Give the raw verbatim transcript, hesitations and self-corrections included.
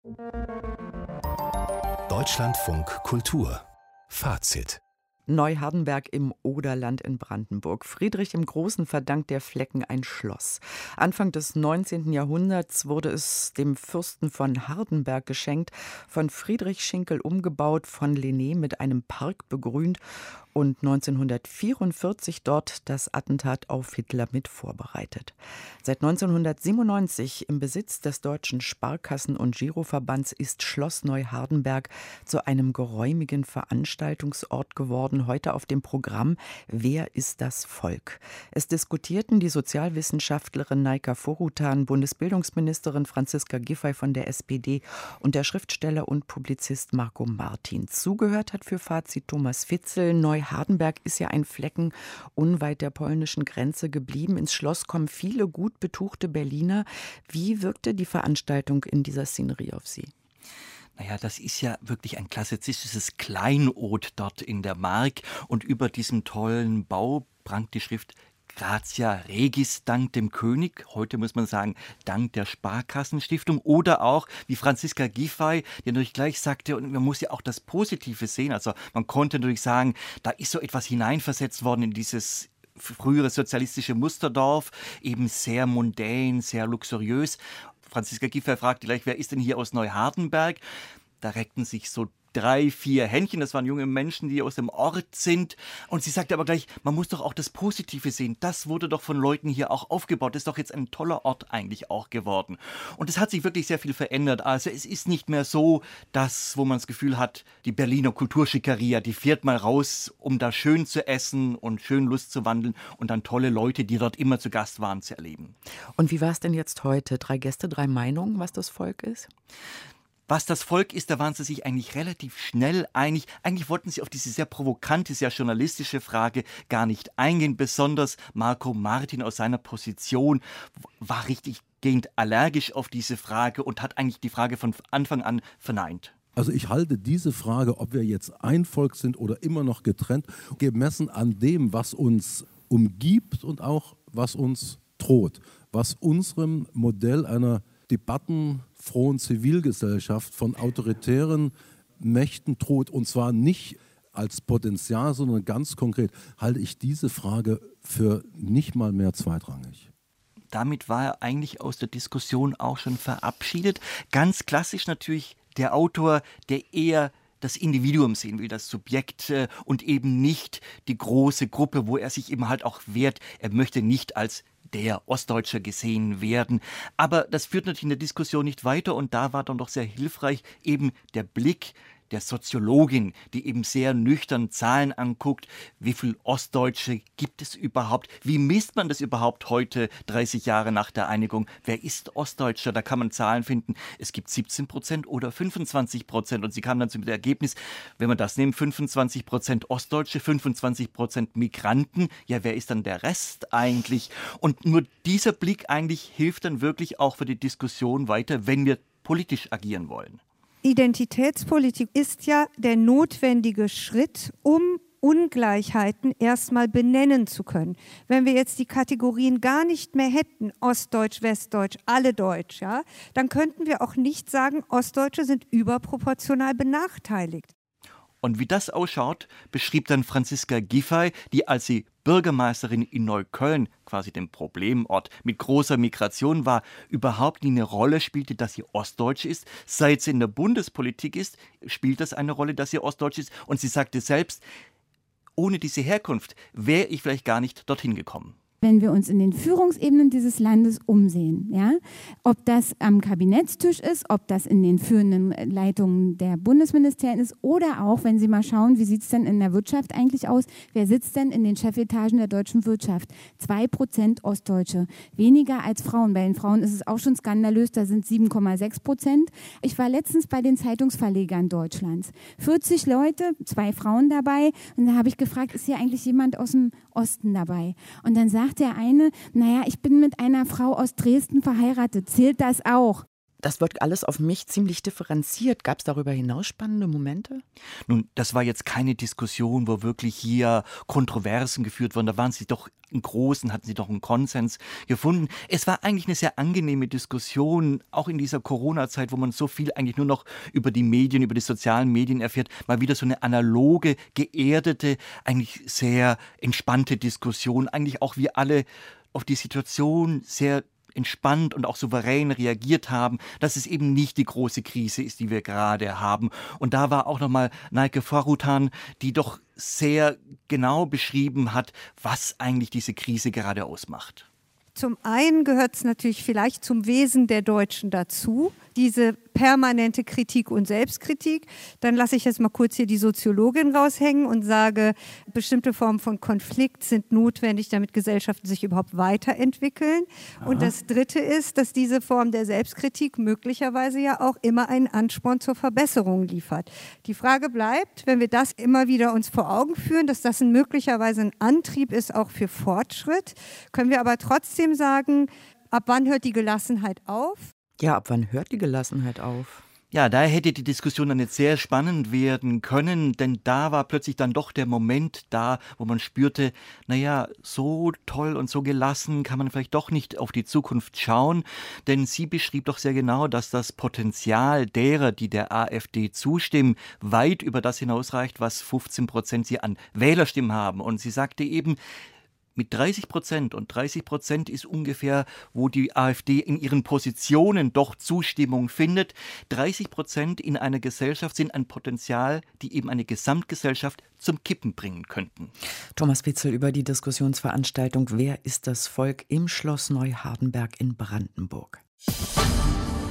Deutschlandfunk Kultur Fazit. Neuhardenberg im Oderland in Brandenburg. Friedrich dem Großen verdankt der Flecken ein Schloss. Anfang des neunzehnten Jahrhunderts wurde es dem Fürsten von Hardenberg geschenkt, von Friedrich Schinkel umgebaut, von Lenné mit einem Park begrünt und neunzehnhundertvierundvierzig dort das Attentat auf Hitler mit vorbereitet. Seit neunzehnhundertsiebenundneunzig im Besitz des Deutschen Sparkassen- und Giroverbands ist Schloss Neuhardenberg zu einem geräumigen Veranstaltungsort geworden. Heute auf dem Programm Wer ist das Volk? Es diskutierten die Sozialwissenschaftlerin Naika Forutan, Bundesbildungsministerin Franziska Giffey von der S P D und der Schriftsteller und Publizist Marco Martin. Zugehört hat für Fazit Thomas Fitzel. Neuhardenberg ist ja ein Flecken unweit der polnischen Grenze geblieben. Ins Schloss kommen viele gut betuchte Berliner. Wie wirkte die Veranstaltung in dieser Szenerie auf Sie? Naja, das ist ja wirklich ein klassizistisches Kleinod dort in der Mark. Und über diesem tollen Bau prangt die Schrift Gratia Regis, dank dem König. Heute muss man sagen, dank der Sparkassenstiftung. Oder auch, wie Franziska Giffey, die natürlich gleich sagte, und man muss ja auch das Positive sehen. Also man konnte natürlich sagen, da ist so etwas hineinversetzt worden in dieses frühere sozialistische Musterdorf, eben sehr mundän, sehr luxuriös. Franziska Giffey fragte gleich, wer ist denn hier aus Neuhardenberg? Da reckten sich so drei, vier Händchen, das waren junge Menschen, die aus dem Ort sind. Und sie sagte aber gleich, man muss doch auch das Positive sehen. Das wurde doch von Leuten hier auch aufgebaut. Das ist doch jetzt ein toller Ort eigentlich auch geworden. Und es hat sich wirklich sehr viel verändert. Also es ist nicht mehr so, dass, wo man das Gefühl hat, die Berliner Kulturschickeria, die fährt mal raus, um da schön zu essen und schön Lust zu wandeln und dann tolle Leute, die dort immer zu Gast waren, zu erleben. Und wie war es denn jetzt heute? Drei Gäste, drei Meinungen, was das Volk ist? Was das Volk ist, da waren sie sich eigentlich relativ schnell einig. Eigentlich wollten sie auf diese sehr provokante, sehr journalistische Frage gar nicht eingehen. Besonders Marco Martin aus seiner Position war richtig gehend allergisch auf diese Frage und hat eigentlich die Frage von Anfang an verneint. Also ich halte diese Frage, ob wir jetzt ein Volk sind oder immer noch getrennt, gemessen an dem, was uns umgibt und auch was uns droht, was unserem Modell einer debattenfrohen Zivilgesellschaft von autoritären Mächten droht, und zwar nicht als Potenzial, sondern ganz konkret, halte ich diese Frage für nicht mal mehr zweitrangig. Damit war er eigentlich aus der Diskussion auch schon verabschiedet. Ganz klassisch natürlich der Autor, der eher das Individuum sehen will, das Subjekt äh, und eben nicht die große Gruppe, wo er sich eben halt auch wehrt. Er möchte nicht als der Ostdeutsche gesehen werden. Aber das führt natürlich in der Diskussion nicht weiter und da war dann doch sehr hilfreich eben der Blick der Soziologin, die eben sehr nüchtern Zahlen anguckt. Wie viele Ostdeutsche gibt es überhaupt? Wie misst man das überhaupt heute, dreißig Jahre nach der Einigung? Wer ist Ostdeutscher? Da kann man Zahlen finden. Es gibt siebzehn Prozent oder fünfundzwanzig Prozent. Und sie kam dann zu dem Ergebnis, wenn man das nimmt, fünfundzwanzig Prozent Ostdeutsche, fünfundzwanzig Prozent Migranten. Ja, wer ist dann der Rest eigentlich? Und nur dieser Blick eigentlich hilft dann wirklich auch für die Diskussion weiter, wenn wir politisch agieren wollen. Identitätspolitik ist ja der notwendige Schritt, um Ungleichheiten erstmal benennen zu können. Wenn wir jetzt die Kategorien gar nicht mehr hätten, Ostdeutsch, Westdeutsch, alle Deutsch, ja, dann könnten wir auch nicht sagen, Ostdeutsche sind überproportional benachteiligt. Und wie das ausschaut, beschrieb dann Franziska Giffey, die, als sie Bürgermeisterin in Neukölln, quasi dem Problemort, mit großer Migration war, überhaupt nie eine Rolle spielte, dass sie Ostdeutsche ist. Seit sie in der Bundespolitik ist, spielt das eine Rolle, dass sie Ostdeutsche ist. Und sie sagte selbst, ohne diese Herkunft wäre ich vielleicht gar nicht dorthin gekommen. Wenn wir uns in den Führungsebenen dieses Landes umsehen, ja, ob das am Kabinettstisch ist, ob das in den führenden Leitungen der Bundesministerien ist oder auch, wenn Sie mal schauen, wie sieht es denn in der Wirtschaft eigentlich aus, wer sitzt denn in den Chefetagen der deutschen Wirtschaft? Zwei Prozent Ostdeutsche, weniger als Frauen. Bei den Frauen ist es auch schon skandalös, da sind sieben Komma sechs Prozent. Ich war letztens bei den Zeitungsverlegern Deutschlands. vierzig Leute, zwei Frauen dabei, und da habe ich gefragt, ist hier eigentlich jemand aus dem Osten dabei? Und dann sagt der eine, naja, ich bin mit einer Frau aus Dresden verheiratet, zählt das auch? Das wird alles auf mich ziemlich differenziert. Gab es darüber hinaus spannende Momente? Nun, das war jetzt keine Diskussion, wo wirklich hier Kontroversen geführt wurden. Da waren sie doch im Großen, hatten sie doch einen Konsens gefunden. Es war eigentlich eine sehr angenehme Diskussion, auch in dieser Corona-Zeit, wo man so viel eigentlich nur noch über die Medien, über die sozialen Medien erfährt. Mal wieder so eine analoge, geerdete, eigentlich sehr entspannte Diskussion. Eigentlich auch wir alle auf die Situation sehr entspannt und auch souverän reagiert haben, dass es eben nicht die große Krise ist, die wir gerade haben. Und da war auch nochmal Nayke Faruthan, die doch sehr genau beschrieben hat, was eigentlich diese Krise gerade ausmacht. Zum einen gehört es natürlich vielleicht zum Wesen der Deutschen dazu, diese permanente Kritik und Selbstkritik. Dann lasse ich jetzt mal kurz hier die Soziologin raushängen und sage, bestimmte Formen von Konflikt sind notwendig, damit Gesellschaften sich überhaupt weiterentwickeln. Aha. Und das Dritte ist, dass diese Form der Selbstkritik möglicherweise ja auch immer einen Ansporn zur Verbesserung liefert. Die Frage bleibt, wenn wir das immer wieder uns vor Augen führen, dass das ein, möglicherweise ein Antrieb ist auch für Fortschritt, können wir aber trotzdem sagen, ab wann hört die Gelassenheit auf? Ja, ab wann hört die Gelassenheit auf? Ja, da hätte die Diskussion dann jetzt sehr spannend werden können, denn da war plötzlich dann doch der Moment da, wo man spürte, naja, so toll und so gelassen kann man vielleicht doch nicht auf die Zukunft schauen, denn sie beschrieb doch sehr genau, dass das Potenzial derer, die der AfD zustimmen, weit über das hinausreicht, was fünfzehn Prozent sie an Wählerstimmen haben. Und sie sagte eben, mit dreißig Prozent, und dreißig Prozent ist ungefähr, wo die AfD in ihren Positionen doch Zustimmung findet. dreißig Prozent in einer Gesellschaft sind ein Potenzial, die eben eine Gesamtgesellschaft zum Kippen bringen könnten. Thomas Witzel über die Diskussionsveranstaltung Wer ist das Volk im Schloss Neuhardenberg in Brandenburg.